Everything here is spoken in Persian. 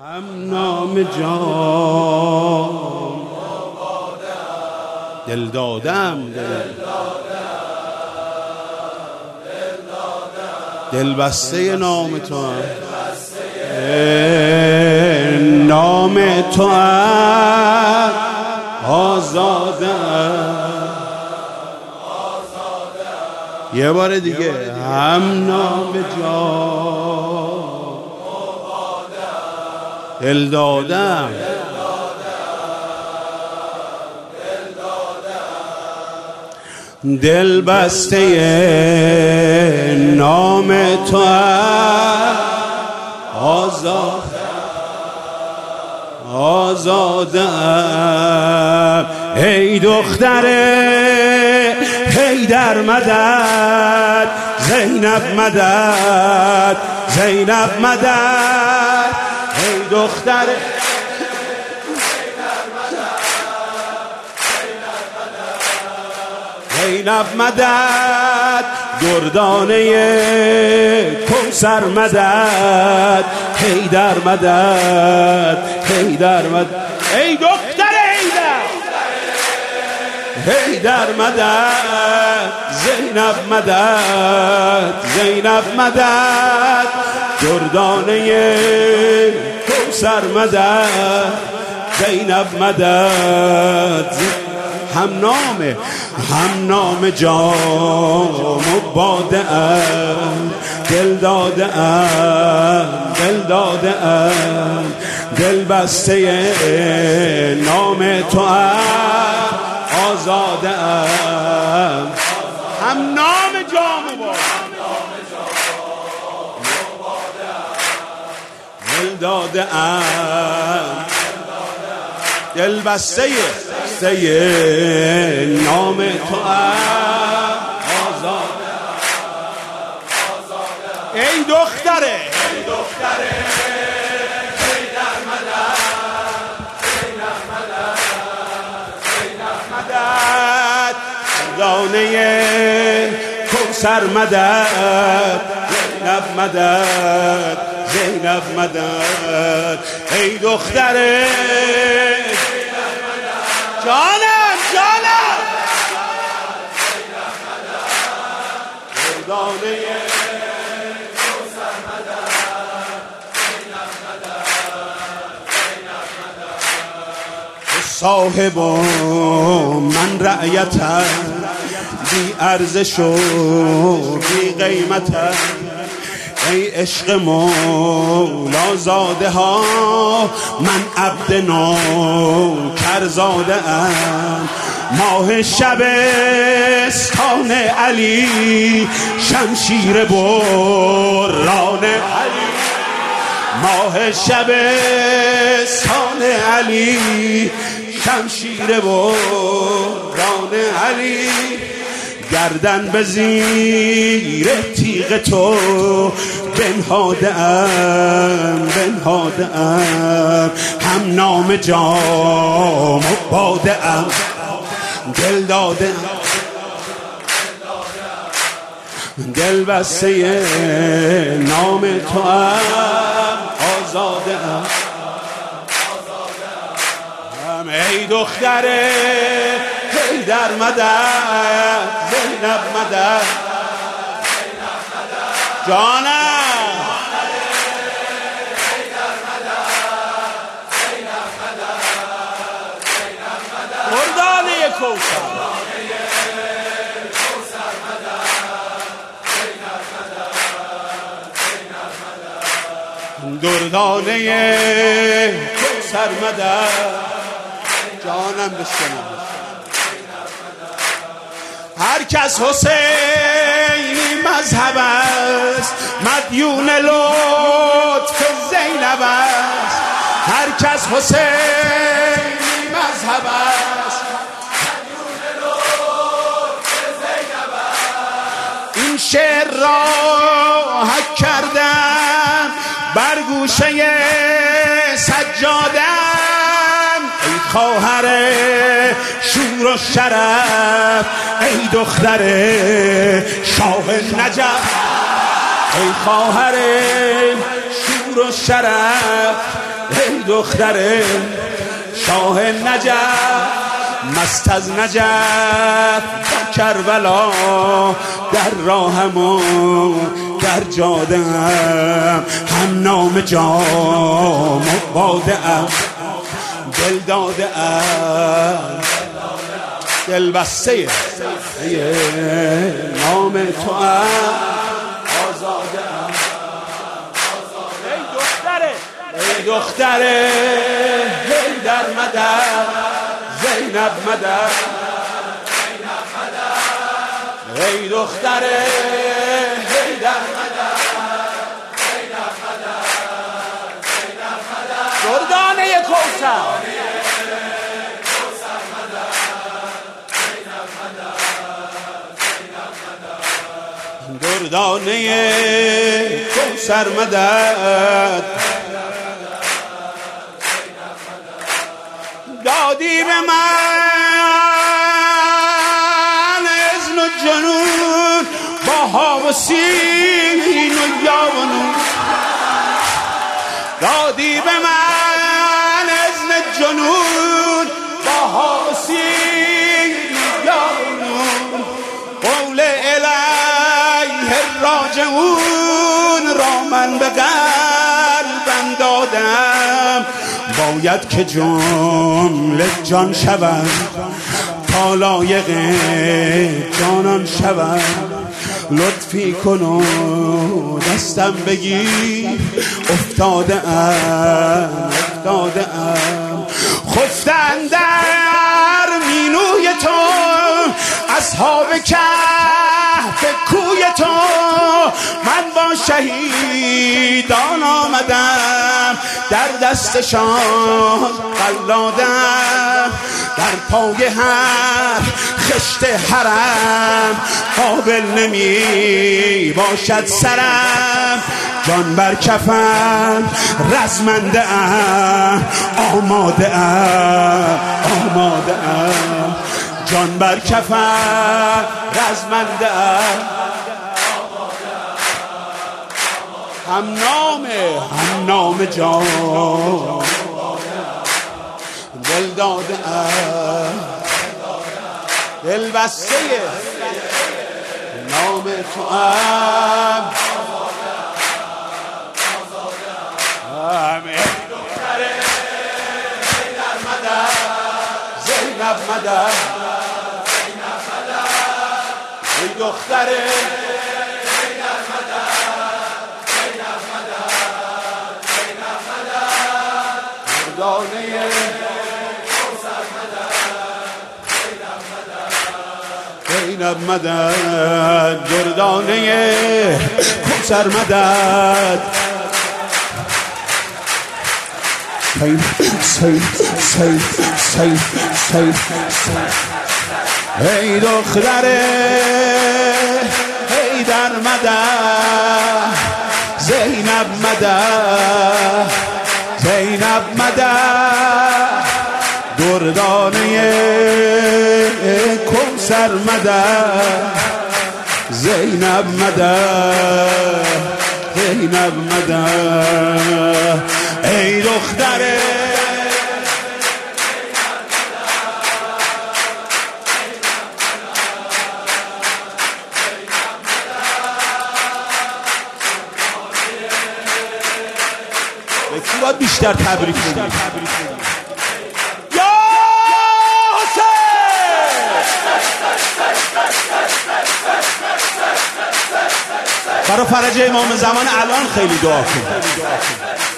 هم نام جان دل دادم دل بسته نام تو هم نام تو هم آزادم یه بار دیگه هم نام جان دل دادم دل بسته نام تو آزادم ای دختره حیدر مدد زینب مدد زینب مدد ای دختره زینب مدد دردانه کوثر مدد حیدر مدد حیدر مدد ای دختر حیدر مدد زینب مدد زینب مدد دردانه کوثر مدد زینب مدد هم نام جام و باده ام دل داده ام دل داده ام دل بسته نام تو ام آزاده ام هم نام جام و باده دل داده ام دل بسته نام تو آزاده ای دختره حیدر مدد زینب مدد دانه کوثر مدد زینب مدد زینب مدد ای دختره جانم دردانه کوثر مدد زینب مدد صاحب من رعیتم بی ارزش و بی قیمتم ای عشق مولا زاده ها من عبد نوکر زاده ام ماه شبستان علی شمشیر بران علی ماه شبستان علی شمشیر بران علی گردن به زیر تیغ تو بنهاده ام هم نام جام و باده ام دل داده ام دل بسته نام تو ام آزاده ام ای دختره حیدر مدد زینب مدد جانم دردانه کوثر دردانه کوثر مدد جانم بشنو هر کس حسینی مذهب است مدیون لطف زینب است هر کس حسینی مذهب است مدیون لطف زینب است این شعر را حک کردم بر گوشه سجادم ای خواهر شور و شرف ای دختر شاه نجف ای خواهر شور و شرف دختر شاه نجف، مست از نجف در کربلا، در راهم و در جاده هم نام جام و باده ام، دل داده ام دل بسته نام تو ام، آزاده ام. ای دختره هی در مدد، زینب مدد، ای دختره هی در مدد، دردانه کوثر، دردانه کوثر مدد، دادی به من اذن و جنون با ها و سین و یا و نون، دادی به من اذن جنون با ها و سین و یا و نون، قول الیه راجعون را من به قلبم دادم، باید که جمله جان شوم تا لایق جانان شوم، لطفی کن و دستم بگیر افتاده ام خفتن در مینوی تو اصحاب کهف کوی تو، من با شهیدان آمدم در دستشان قلادم، در پای هر خشت حرم قابل نمی باشد سرم، جان بر کفن رزمنده ام آماده ام، جان بر کفن رزمنده ام، هم نام جان دل داده ام، دل بسته نام تو ام، دختره در مدد، زینب مدد، ای دختره در مدد، دردانه زینب مدد، دردانه کوثر مدد، ای دختره ای در مدد، زینب مدد، دردانه کوثر مدد، زینب مدد، ای دختره کی باید بیشتر تبریک بگیم؟ یا حسین! برای فرج امام زمان الان خیلی دعا کن.